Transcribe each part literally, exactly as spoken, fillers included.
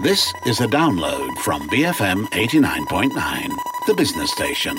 This is a download from B F M eighty-nine point nine, the business station.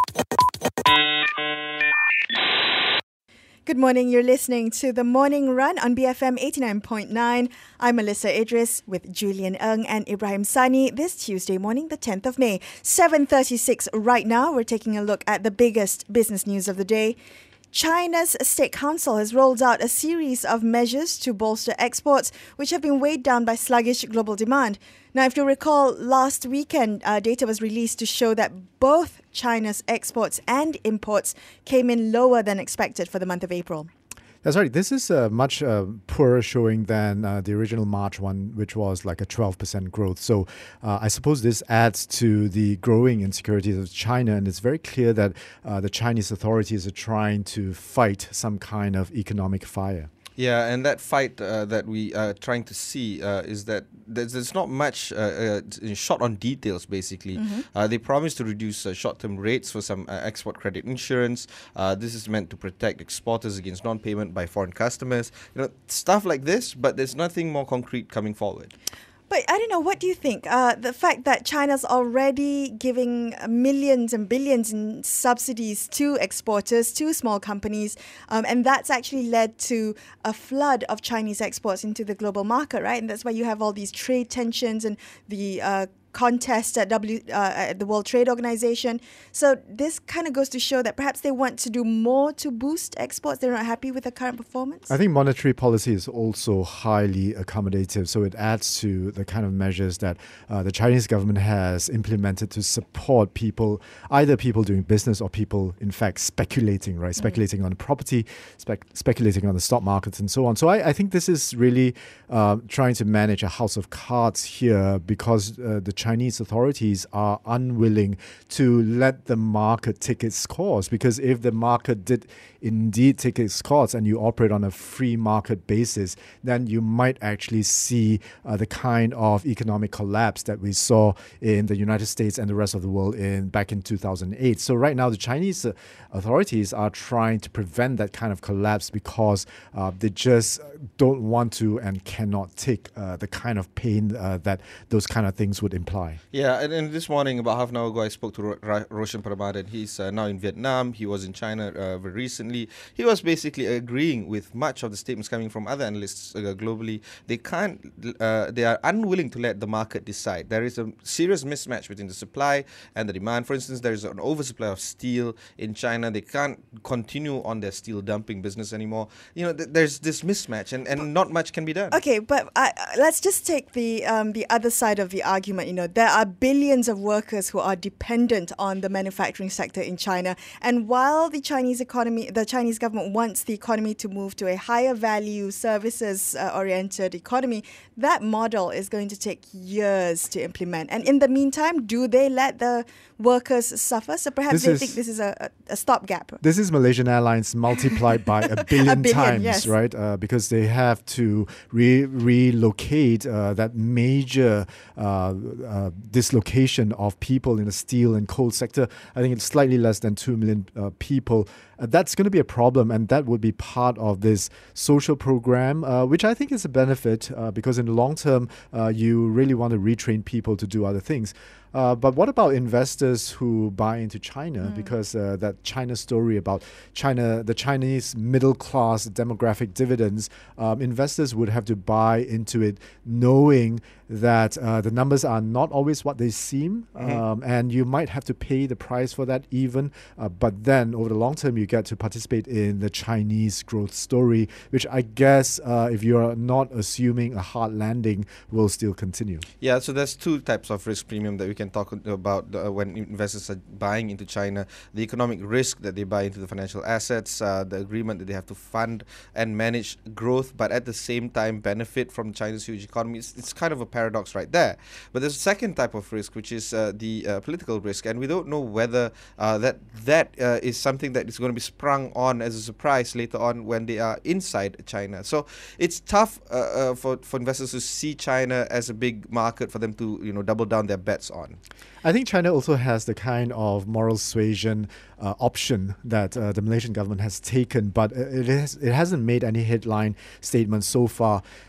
Good morning, you're listening to The Morning Run on B F M eighty-nine point nine. I'm Melissa Idris with Julian Ng and Ibrahim Sani this Tuesday morning, the tenth of May. seven thirty-six right now, we're taking a look at the biggest business news of the day. China's State Council has rolled out a series of measures to bolster exports, which have been weighed down by sluggish global demand. Now, if you recall, last weekend, uh, data was released to show that both China's exports and imports came in lower than expected for the month of April. That's right. This is a much uh, poorer showing than uh, the original March one, which was like a twelve percent growth. So uh, I suppose this adds to the growing insecurities of China. And it's very clear that uh, the Chinese authorities are trying to fight some kind of economic fire. Yeah, and that fight uh, that we are trying to see uh, is that there's, there's not much uh, uh, short on details, basically. Mm-hmm. Uh, they promised to reduce uh, short-term rates for some uh, export credit insurance. Uh, this is meant to protect exporters against non-payment by foreign customers. You know, stuff like this, but there's nothing more concrete coming forward. But I don't know, what do you think? Uh, the fact that China's already giving millions and billions in subsidies to exporters, to small companies, um, and that's actually led to a flood of Chinese exports into the global market, right? And that's why you have all these trade tensions and the uh, contest at W uh, at the World Trade Organization. So this kind of goes to show that perhaps they want to do more to boost exports. They're not happy with the current performance. I think monetary policy is also highly accommodative. So it adds to the kind of measures that uh, the Chinese government has implemented to support people, either people doing business or people, in fact, speculating, right? Speculating mm. on property, spec- speculating on the stock markets and so on. So I, I think this is really uh, trying to manage a house of cards here, because uh, the Chinese authorities are unwilling to let the market take its course, because if the market did indeed take its course and you operate on a free market basis, then you might actually see uh, the kind of economic collapse that we saw in the United States and the rest of the world in back in two thousand eight. So right now the Chinese uh, authorities are trying to prevent that kind of collapse, because uh, they just don't want to and cannot take uh, the kind of pain uh, that those kind of things would imply. Yeah, and, and this morning, about half an hour ago, I spoke to Ro- Ra- Roshan Paramadan. He's uh, now in Vietnam. He was in China uh, very recently. He was basically agreeing with much of the statements coming from other analysts uh, globally. They can't, uh, they are unwilling to let the market decide. There is a serious mismatch between the supply and the demand. For instance, there is an oversupply of steel in China. They can't continue on their steel dumping business anymore. You know, th- there's this mismatch, and, and not much can be done. Okay, but uh, let's just take the um, the other side of the argument. You know, there are billions of workers who are dependent on the manufacturing sector in China. And while the Chinese economy, the Chinese government wants the economy to move to a higher value, services uh, oriented economy, that model is going to take years to implement. And in the meantime, do they let the workers suffer? So perhaps this they is, think this is a, a stopgap. This is Malaysian Airlines multiplied by a billion, a billion times, yes. right? Uh, because they have to re- relocate uh, that major uh, uh, dislocation of people in the steel and coal sector. I think it's slightly less than two million uh, people. Uh, that's going to be a problem, and that would be part of this social program, uh, which I think is a benefit uh, because in the long term, uh, you really want to retrain people to do other things. Uh, but what about investors who buy into China? Mm. Because uh, that China story about China, the Chinese middle class demographic dividends, um, investors would have to buy into it knowing that uh, the numbers are not always what they seem, mm-hmm. um, and you might have to pay the price for that even. Uh, but then over the long term, you get to participate in the Chinese growth story, which I guess uh, if you're not assuming a hard landing, will still continue. Yeah, so there's two types of risk premium that we can talk about uh, when investors are buying into China. The economic risk that they buy into the financial assets, uh, the agreement that they have to fund and manage growth, but at the same time benefit from China's huge economy. It's, it's kind of a paradox right there. But there's a second type of risk, which is uh, the uh, political risk, and we don't know whether uh, that that uh, is something that is going to be sprung on as a surprise later on when they are inside China. So it's tough uh, uh, for for investors to see China as a big market for them to you know double down their bets on. I think China also has the kind of moral suasion uh, option that uh, the Malaysian government has taken, but it has, it hasn't made any headline statements so far.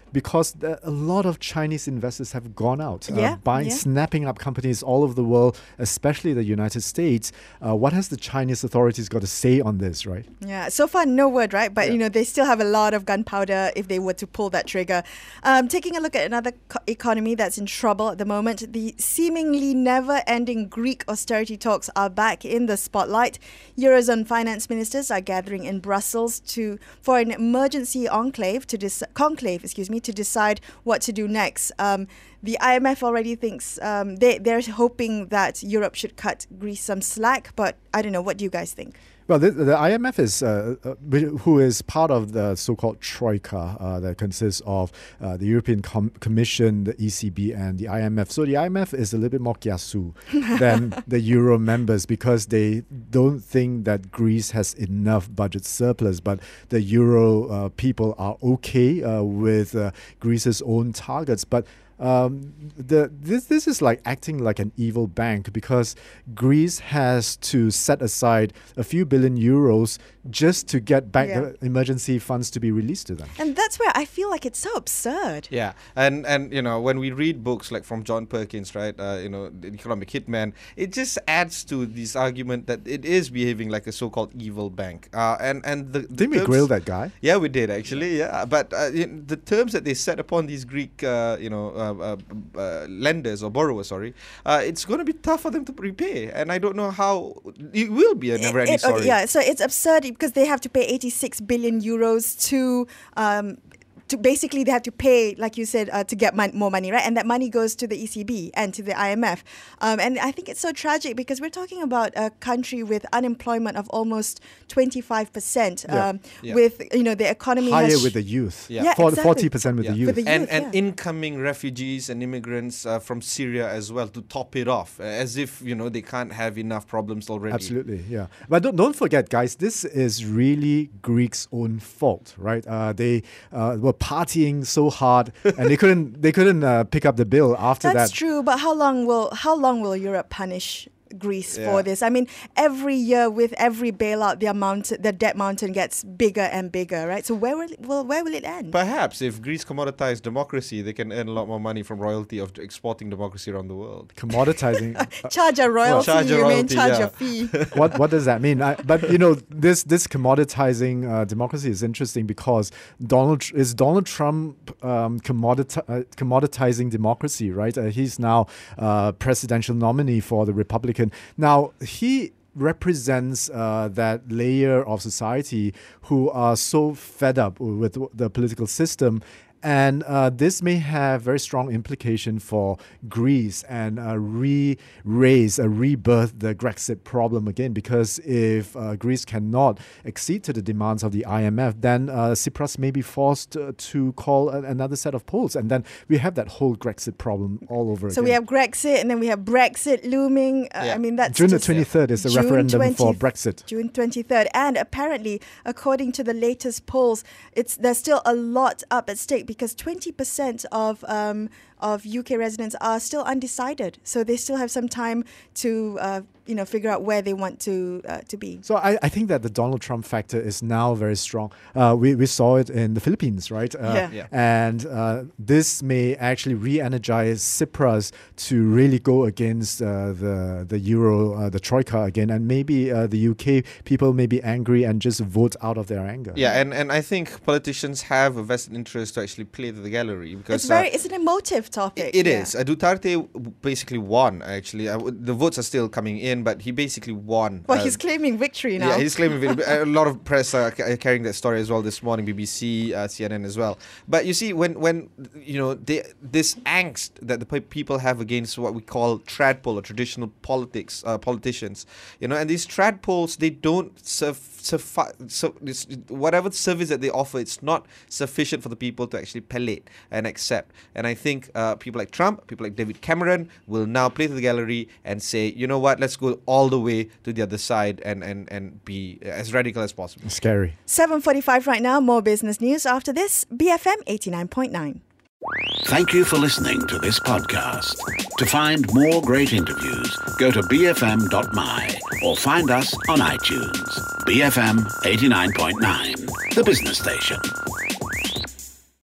because the, a lot of Chinese investors have gone out, Yeah, uh, buying, yeah. snapping up companies all over the world, especially the United States. Uh, what has the Chinese authorities got to say on this, right? Yeah, so far no word, right? But, you know, they still have a lot of gunpowder if they were to pull that trigger. Um, taking a look at another co- economy that's in trouble at the moment, the seemingly never-ending Greek austerity talks are back in the spotlight. Eurozone finance ministers are gathering in Brussels to for an emergency enclave to dis- conclave, excuse me, to decide what to do next. Um, the I M F already thinks um, they they're hoping that Europe should cut Greece some slack, but I don't know. What do you guys think? Well, the, the I M F is, uh, uh, who is part of the so-called Troika uh, that consists of uh, the European Com- Commission, the E C B, and the I M F. So the I M F is a little bit more kiasu than the Euro members because they don't think that Greece has enough budget surplus. But the Euro uh, people are okay uh, with uh, Greece's own targets. But Um, the this this is like acting like an evil bank because Greece has to set aside a few billion euros just to get back Yeah. the emergency funds to be released to them. And that's where I feel like it's so absurd. Yeah, and and you know when we read books like from John Perkins, right? Uh, you know, the economic hitman, it just adds to this argument that it is behaving like a so-called evil bank. Uh, and and the, the Didn't we terms- grill that guy? Yeah, we did actually. Yeah, but uh, in the terms that they set upon these Greek, uh, you know, uh, uh, uh, lenders or borrowers, sorry, uh, it's going to be tough for them to repay, and I don't know how it will be a never-ending It- oh, story. yeah, so it's absurd because they have to pay eighty-six billion euros to. Um, To basically, they have to pay, like you said, uh, to get mon- more money, right? And that money goes to the E C B and to the I M F. Um, and I think it's so tragic because we're talking about a country with unemployment of almost twenty-five percent. Yeah. Um, Yeah. With, you know, the economy Higher has with the youth. Yeah. Yeah, For- exactly. forty percent with Yeah. the youth. With the and youth, and yeah. incoming refugees and immigrants uh, from Syria as well to top it off, uh, as if you know they can't have enough problems already. Absolutely, yeah. But don't, don't forget, guys, this is really Greeks' own fault, right? Uh, they uh, were partying so hard, and they couldn't they couldn't uh, pick up the bill after That's that. true, but how long will how long will Europe punish Greece Yeah. for this? I mean, every year with every bailout, the amount, the debt mountain gets bigger and bigger, right? So where will it, will where will it end? Perhaps if Greece commoditized democracy, they can earn a lot more money from royalty of exporting democracy around the world. Commoditizing. uh, Charge a royalty, charge a you mean royalty, charge yeah. a fee? what what does that mean? I, but you know, this this commoditizing uh, democracy is interesting because Donald Tr- is Donald Trump um, commoditi- uh, commoditizing democracy, right? Uh, he's now uh, presidential nominee for the Republican. Now he represents uh, that layer of society who are so fed up with the political system. And uh, this may have very strong implication for Greece and uh, re-raise, uh, rebirth the Grexit problem again. Because if uh, Greece cannot accede to the demands of the I M F, then uh, Tsipras may be forced uh, to call a- another set of polls. And then we have that whole Grexit problem all over So again. we have Grexit and then we have Brexit looming. Uh, Yeah. I mean, that's June the just- twenty-third is the June referendum for twentieth Brexit. June twenty-third. And apparently, according to the latest polls, it's there's still a lot up at stake because twenty percent of um, of U K residents are still undecided. So they still have some time to uh, you know figure out where they want to uh, to be. So I, I think that the Donald Trump factor is now very strong. Uh, we, we saw it in the Philippines, right? Uh, Yeah. Yeah. And uh, this may actually re-energize Tsipras to really go against uh, the the Euro, uh, the Troika again. And maybe uh, the U K people may be angry and just vote out of their anger. Yeah, and, and I think politicians have a vested interest to actually play to the gallery because It's very uh, it's an emotive topic. It yeah. is. Uh, Duterte w- basically won, actually. Uh, w- the votes are still coming in, but he basically won. Well, Uh, he's claiming victory now. Yeah, he's claiming victory. A lot of press are ca- carrying that story as well this morning, B B C, uh, C N N as well. But you see, when, when you know, they, this angst that the pe- people have against what we call tradpole or traditional politics, uh, politicians, you know, and these tradpoles, they don't serve, suffi- so, this, whatever service that they offer, it's not sufficient for the people to actually palate and accept. And I think uh, people like Trump, people like David Cameron will now play to the gallery and say, you know what, let's go all the way to the other side and, and, and be as radical as possible. Scary. seven forty-five right now. More business news after this. B F M eighty-nine point nine. Thank you for listening to this podcast. To find more great interviews, go to b f m dot m y or find us on iTunes. B F M eighty-nine point nine, the business station.